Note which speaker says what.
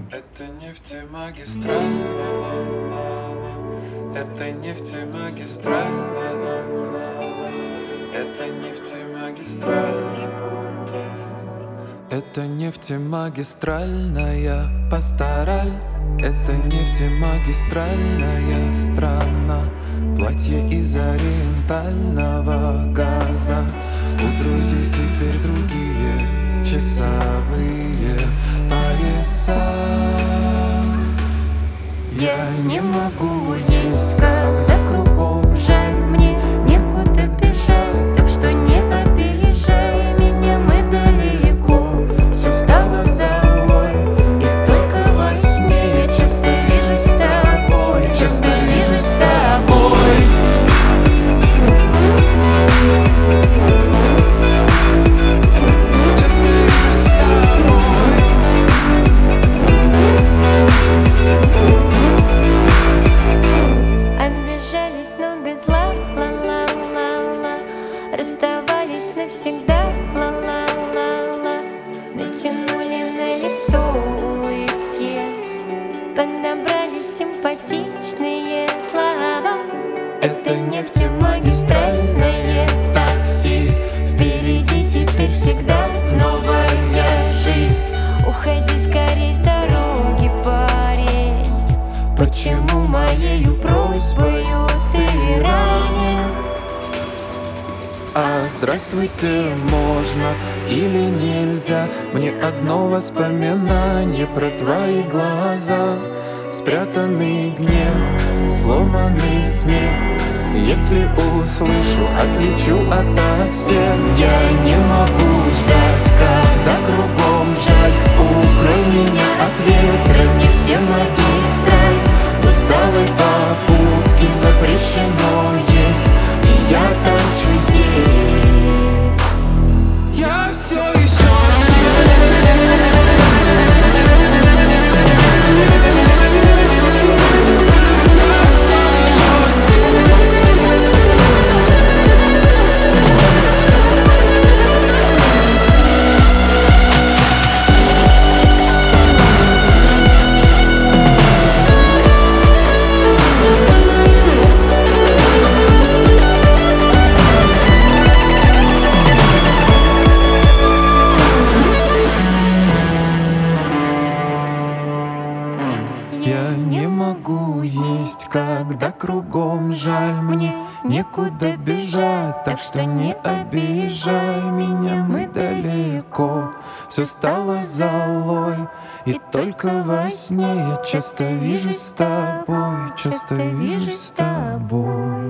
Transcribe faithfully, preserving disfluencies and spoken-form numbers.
Speaker 1: Это нефтемагистраль, ла-ла-ла-ла. Это нефтемагистраль, ла-ла-ла-ла. Это нефтемагистральный букет. Это нефтемагистральная пастораль. Это нефтемагистральная страна. Платье из ориентального газа. У друзей теперь другие часовые пояса.
Speaker 2: Я не могу есть, когда кругом жаль. Мне некуда бежать, так что не обижай меня, мы далеко. Все стало золой, и только во сне я часто вижусь с тобой, часто вижусь с тобой. Обижались, но без ла, ла-ла-ла-ла. Расставались навсегда, ла-ла-ла-ла. Натянули на лицо улыбки, подобрали симпатичные слова.
Speaker 1: Это нефтемагистральное такси.
Speaker 2: Впереди теперь всегда новая жизнь. Уходи скорей с дороги, парень. Почему моею просьбою ты ранен?
Speaker 1: А здравствуйте, можно или нельзя? Мне одно воспоминание про твои глаза. Спрятанный гнев, сломанный смех. Если услышу, отличу ото всех. Я не могу ждать, когда кругом жаль. Укрой меня от ветра, нефтемагистраль. В усталой попутке запрещено есть, и я торчу здесь. Я все еще Я не могу есть, когда кругом жаль. Мне некуда бежать, так что не обижай меня, мы далеко. Все стало золой, и только во сне я часто вижусь с тобой, часто вижусь с тобой.